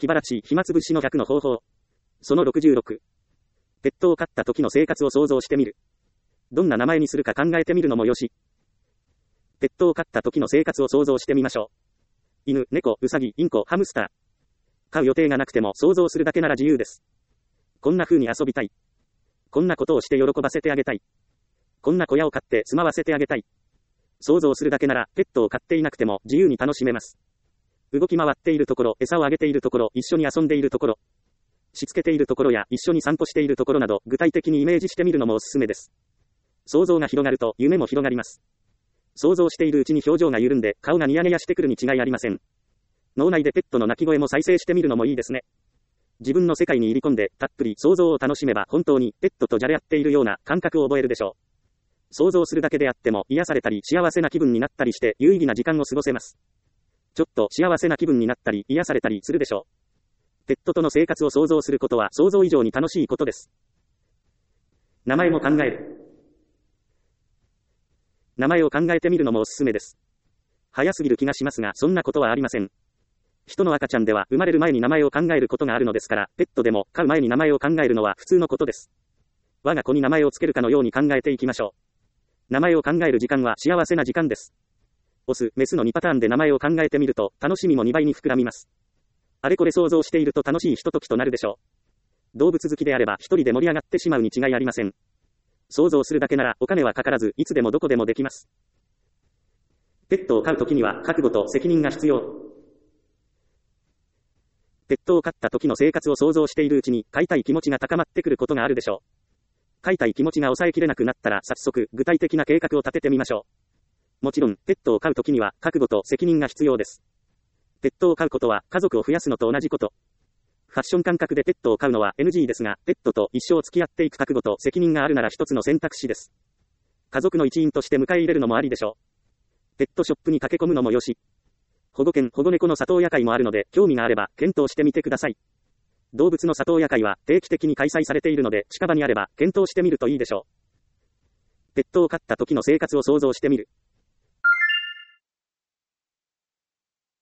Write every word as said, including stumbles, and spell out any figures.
気晴らし、暇つぶしのひゃくの方法。そのろくじゅうろく。ペットを飼った時の生活を想像してみる。どんな名前にするか考えてみるのもよし。ペットを飼った時の生活を想像してみましょう。犬、猫、ウサギ、インコ、ハムスター。飼う予定がなくても想像するだけなら自由です。こんな風に遊びたい。こんなことをして喜ばせてあげたい。こんな小屋を買って住まわせてあげたい。想像するだけならペットを飼っていなくても自由に楽しめます。動き回っているところ、餌をあげているところ、一緒に遊んでいるところ、しつけているところや一緒に散歩しているところなど具体的にイメージしてみるのもおすすめです。想像が広がると夢も広がります。想像しているうちに表情が緩んで顔がニヤニヤしてくるに違いありません。脳内でペットの鳴き声も再生してみるのもいいですね。自分の世界に入り込んでたっぷり想像を楽しめば本当にペットとじゃれ合っているような感覚を覚えるでしょう。想像するだけであっても癒されたり幸せな気分になったりして有意義な時間を過ごせます。ちょっと幸せな気分になったり癒されたりするでしょう。ペットとの生活を想像することは想像以上に楽しいことです。名前も考える。名前を考えてみるのもおすすめです。早すぎる気がしますがそんなことはありません。人の赤ちゃんでは生まれる前に名前を考えることがあるのですから、ペットでも飼う前に名前を考えるのは普通のことです。我が子に名前をつけるかのように考えていきましょう。名前を考える時間は幸せな時間です。オス、メスのにパターンで名前を考えてみると楽しみもにばいに膨らみます。あれこれ想像していると楽しいひとときとなるでしょう。動物好きであれば一人で盛り上がってしまうに違いありません。想像するだけならお金はかからずいつでもどこでもできます。ペットを飼うときには覚悟と責任が必要。ペットを飼った時の生活を想像しているうちに飼いたい気持ちが高まってくることがあるでしょう。飼いたい気持ちが抑えきれなくなったら早速具体的な計画を立ててみましょう。もちろんペットを飼うときには覚悟と責任が必要です。ペットを飼うことは家族を増やすのと同じこと。ファッション感覚でペットを飼うのは エヌジー ですが、ペットと一生付き合っていく覚悟と責任があるなら一つの選択肢です。家族の一員として迎え入れるのもありでしょう。ペットショップに駆け込むのもよし。保護犬、保護猫の里親会もあるので、興味があれば検討してみてください。動物の里親会は定期的に開催されているので、近場にあれば検討してみるといいでしょう。ペットを飼った時の生活を想像してみる。